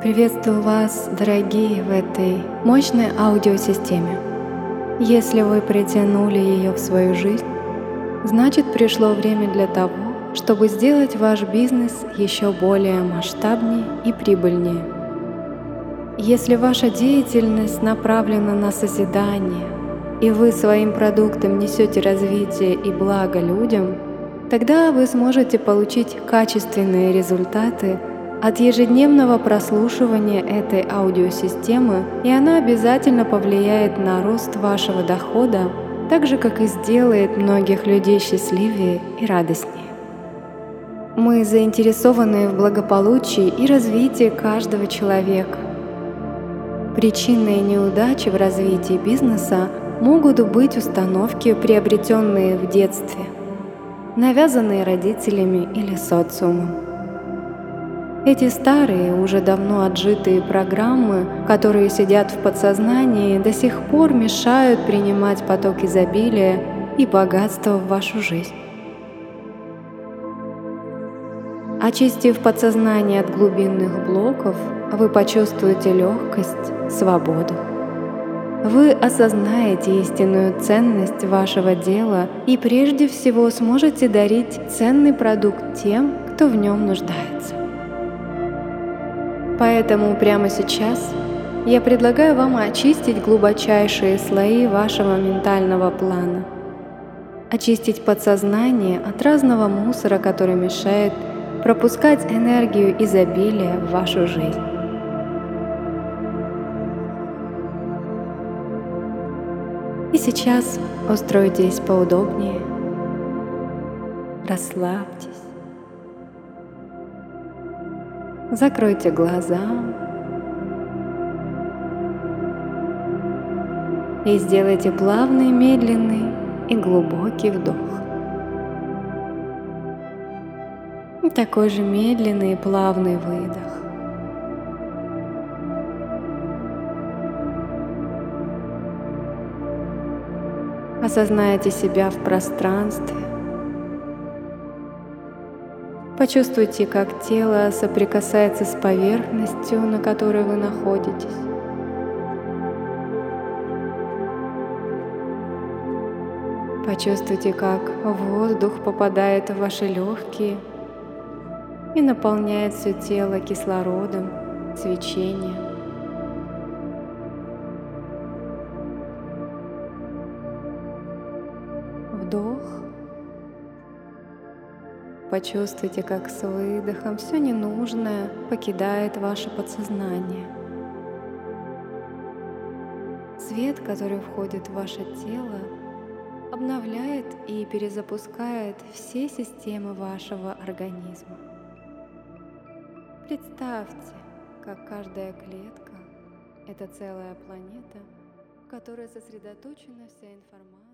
Приветствую вас, дорогие, в этой мощной аудиосистеме. Если вы притянули ее в свою жизнь, значит пришло время для того, чтобы сделать ваш бизнес еще более масштабнее и прибыльнее. Если ваша деятельность направлена на созидание, и вы своим продуктом несете развитие и благо людям, тогда вы сможете получить качественные результаты от ежедневного прослушивания этой аудиосистемы, и она обязательно повлияет на рост вашего дохода, так же, как и сделает многих людей счастливее и радостнее. Мы заинтересованы в благополучии и развитии каждого человека. Причиной неудачи в развитии бизнеса могут быть установки, приобретенные в детстве, навязанные родителями или социумом. Эти старые, уже давно отжитые программы, которые сидят в подсознании, до сих пор мешают принимать поток изобилия и богатства в вашу жизнь. Очистив подсознание от глубинных блоков, вы почувствуете легкость, свободу. Вы осознаете истинную ценность вашего дела и прежде всего сможете дарить ценный продукт тем, кто в нем нуждается. Поэтому прямо сейчас я предлагаю вам очистить глубочайшие слои вашего ментального плана, очистить подсознание от разного мусора, который мешает пропускать энергию изобилия в вашу жизнь. И сейчас устройтесь поудобнее, расслабьтесь. Закройте глаза и сделайте плавный, медленный и глубокий вдох. И такой же медленный и плавный выдох. Осознайте себя в пространстве. Почувствуйте, как тело соприкасается с поверхностью, на которой вы находитесь. Почувствуйте, как воздух попадает в ваши легкие и наполняет все тело кислородом, свечением. Вдох. Почувствуйте, как с выдохом все ненужное покидает ваше подсознание. Свет, который входит в ваше тело, обновляет и перезапускает все системы вашего организма. Представьте, как каждая клетка — это целая планета, в которой сосредоточена вся информация.